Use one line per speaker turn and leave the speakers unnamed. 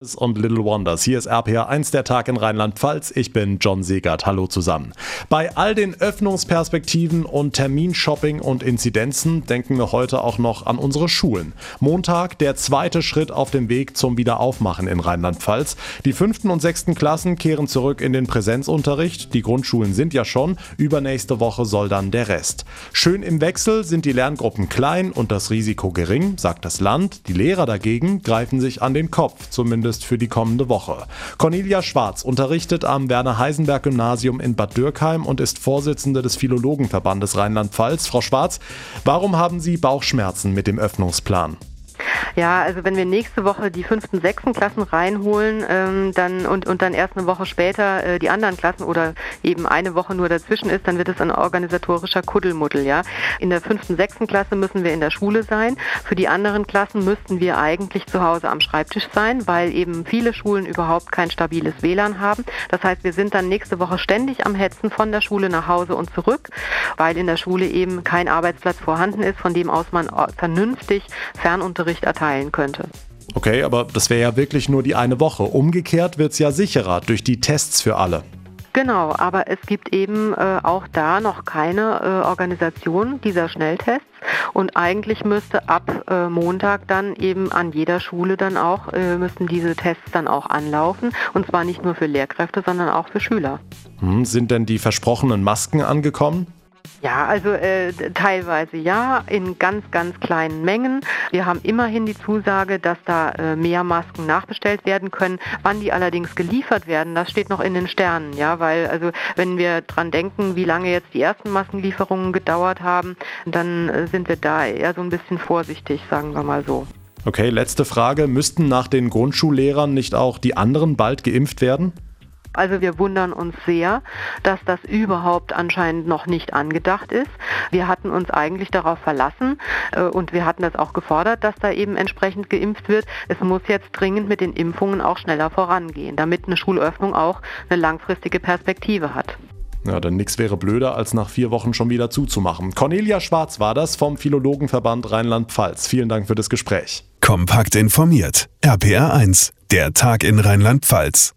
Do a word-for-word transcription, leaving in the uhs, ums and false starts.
Und Little Wonders. Hier ist R P R eins, der Tag in Rheinland-Pfalz. Ich bin John Segert. Hallo zusammen. Bei all den Öffnungsperspektiven und Terminshopping und Inzidenzen denken wir heute auch noch an unsere Schulen. Montag der zweite Schritt auf dem Weg zum Wiederaufmachen in Rheinland-Pfalz. Die fünften und sechsten Klassen kehren zurück in den Präsenzunterricht. Die Grundschulen sind ja schon. Übernächste Woche soll dann der Rest. Schön im Wechsel sind die Lerngruppen klein und das Risiko gering, sagt das Land. Die Lehrer dagegen greifen sich an den Kopf, zumindest für die kommende Woche. Cornelia Schwarz unterrichtet am Werner-Heisenberg-Gymnasium in Bad Dürkheim und ist Vorsitzende des Philologenverbandes Rheinland-Pfalz. Frau Schwarz, warum haben Sie Bauchschmerzen mit dem Öffnungsplan?
Ja, also wenn wir nächste Woche die fünften, sechsten Klassen reinholen ähm, dann und, und dann erst eine Woche später äh, die anderen Klassen oder eben eine Woche nur dazwischen ist, dann wird es ein organisatorischer Kuddelmuddel, ja. In der fünften, sechsten Klasse müssen wir in der Schule sein. Für die anderen Klassen müssten wir eigentlich zu Hause am Schreibtisch sein, weil eben viele Schulen überhaupt kein stabiles W L A N haben. Das heißt, wir sind dann nächste Woche ständig am Hetzen von der Schule nach Hause und zurück, weil in der Schule eben kein Arbeitsplatz vorhanden ist, von dem aus man vernünftig Fernunterricht erteilen könnte.
Okay, aber das wäre ja wirklich nur die eine Woche. Umgekehrt wird es ja sicherer durch die Tests für alle.
Genau, aber es gibt eben äh, auch da noch keine äh, Organisation dieser Schnelltests und eigentlich müsste ab äh, Montag dann eben an jeder Schule dann auch, äh, müssten diese Tests dann auch anlaufen und zwar nicht nur für Lehrkräfte, sondern auch für Schüler.
Hm, sind denn die versprochenen Masken angekommen?
Ja, also äh, teilweise ja, in ganz, ganz kleinen Mengen. Wir haben immerhin die Zusage, dass da äh, mehr Masken nachbestellt werden können. Wann die allerdings geliefert werden, das steht noch in den Sternen, ja, weil also wenn wir dran denken, wie lange jetzt die ersten Maskenlieferungen gedauert haben, dann äh, sind wir da eher so ein bisschen vorsichtig, sagen wir mal so.
Okay, letzte Frage. Müssten nach den Grundschullehrern nicht auch die anderen bald geimpft werden?
Also wir wundern uns sehr, dass das überhaupt anscheinend noch nicht angedacht ist. Wir hatten uns eigentlich darauf verlassen äh, und wir hatten das auch gefordert, dass da eben entsprechend geimpft wird. Es muss jetzt dringend mit den Impfungen auch schneller vorangehen, damit eine Schulöffnung auch eine langfristige Perspektive hat.
Ja, denn nichts wäre blöder, als nach vier Wochen schon wieder zuzumachen. Cornelia Schwarz war das vom Philologenverband Rheinland-Pfalz. Vielen Dank für das Gespräch.
Kompakt informiert. R P R eins, der Tag in Rheinland-Pfalz.